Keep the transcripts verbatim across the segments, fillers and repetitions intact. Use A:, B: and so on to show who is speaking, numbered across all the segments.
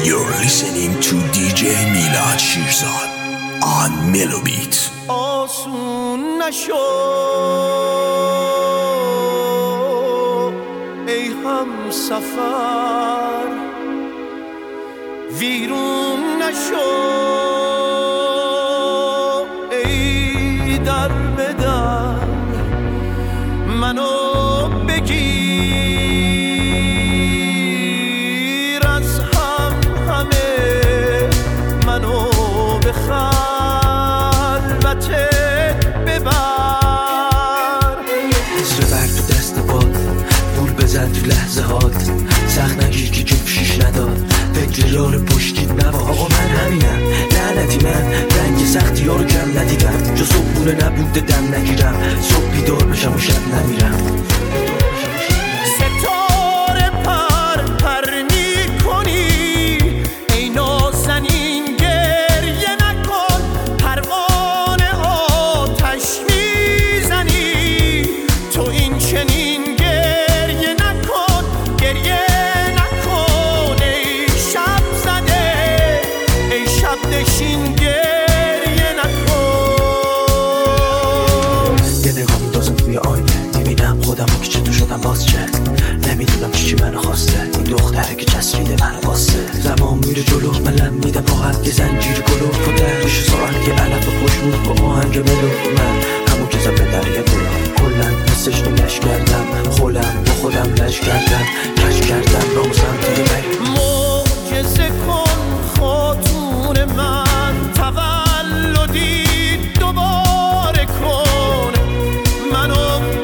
A: You're listening to دی جی میلاد شیرزاد on Melobit.
B: آسون نشو ای هم سفر، ویرون نشو ای در به در، منو بگیر از هم همه، منو به خلوتت ببر.
C: زر بر تو دست باد، پول بزن تو لحظه هات، سخت نگیر که کفشیش نداد، فکر یار پشتید نبا. آقا من همینم، لعنتی من رنگ سختی ها رو کم ندیدم، جا صبحونه نبوده دم نگیرم، صبح بیدار بشم و شب نمیرم. خودم که چطور شدم باز کرد، نمیدونم چی منو خواسته، این دختره که چسبیده منو واسه. زمان میره جلو، من لم میدم با هم یه زنجیر گلو، تو درش ساعت یه علف خوشمون با آهنگ ملو. من همون که زب به دریا دلم کلن حسش نگش کردم، خولم با خودم لش کردم، کش کردم رام سمتی بری.
B: معجزه کن خاتون من، تولدی دوباره کن، منو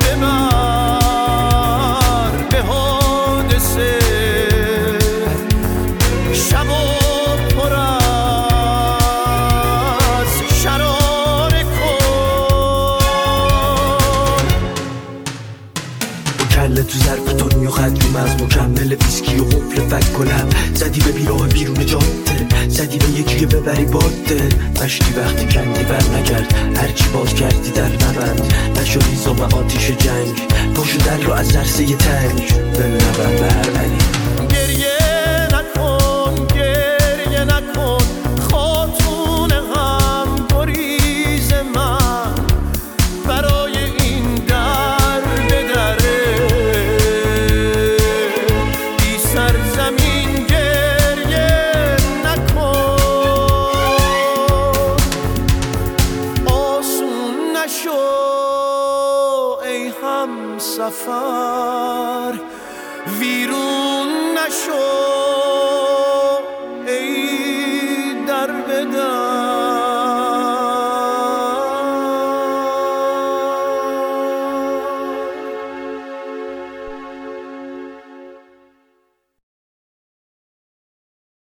C: تو ظرف تونی و خدریم از مکمل ویسکی و قفل فک کلم، زدی به بیراه بیرون جاده، زدی به یکی ببری باده، مشتی وقتی کندی بر نکرد، هرچی باز کردی در نبند، نشدی زم آتیش جنگ، پاشو در رو از درسه یه تنگ، ببینم به هر علی.
B: گریه نکن گریه نکن خاتون غم گریز من، برای این در به دره بی سرزمین گریه نکن. آسون نشو ای هم سفر، ویرون نشو